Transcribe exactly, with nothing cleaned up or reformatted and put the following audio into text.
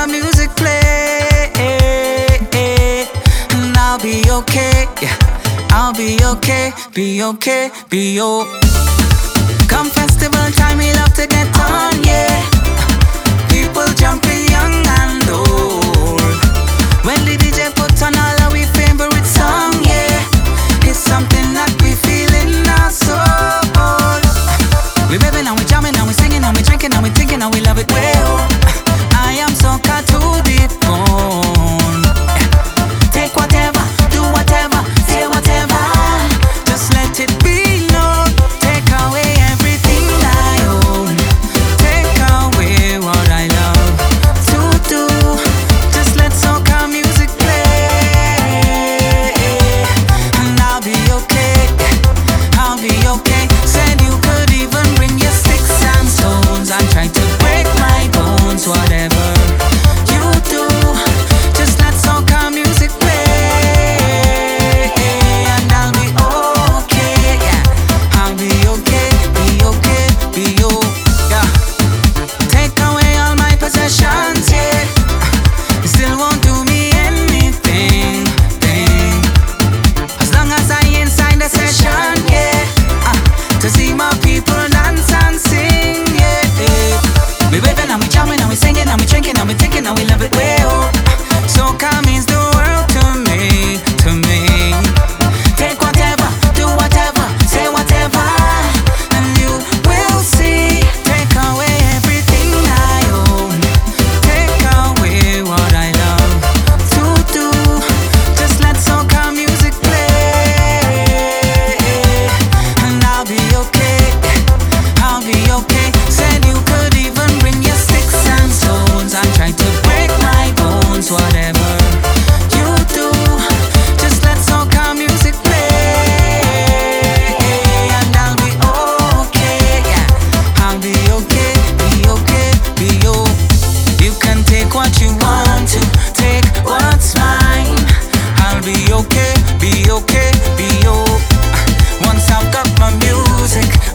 soca music play, and I'll be okay, yeah. I'll be okay, be okay, be okay. Come festival time, we love to get on, yeah. People jumping young and old when the D J puts on all our favorite song, yeah. It's something that we feel in our soul. We rapping and we jamming and we singing and we drinking and we thinking and we love it way oh. I am soca to the bone. Take whatever, do whatever, say whatever. Just let it be known. Take away everything I own. Take away what I love to do. Just let soca music play, and I'll be okay, I'll be okay. Said you could even bring your sticks and stones and try to break my bones. Whatever you do, just let soca music play, and I'll be okay, yeah. I'll be okay, be okay, be okay, yeah. Take away all my possessions, yeah. It still won't do me anything, thing. As long as I inside the session, yeah. uh, To see my people dance and sing, yeah, yeah. We waving and we jamming and we singing and we drinking and we thinking and we love it way oh. Soca means the world to me, to me. Take whatever, do whatever, say whatever, and you will see. Take away everything I own. Take away what I love to do. Just let soca music play, and I'll be okay, I'll be okay. Said you could even bring your sticks and stones and try to break my bones. Whatever you do, just let soca music play, and I'll be okay, yeah. I'll be okay, be okay, be okay. You can take what you want to, take what's mine. I'll be okay, be okay, be okay. Once I've got my music,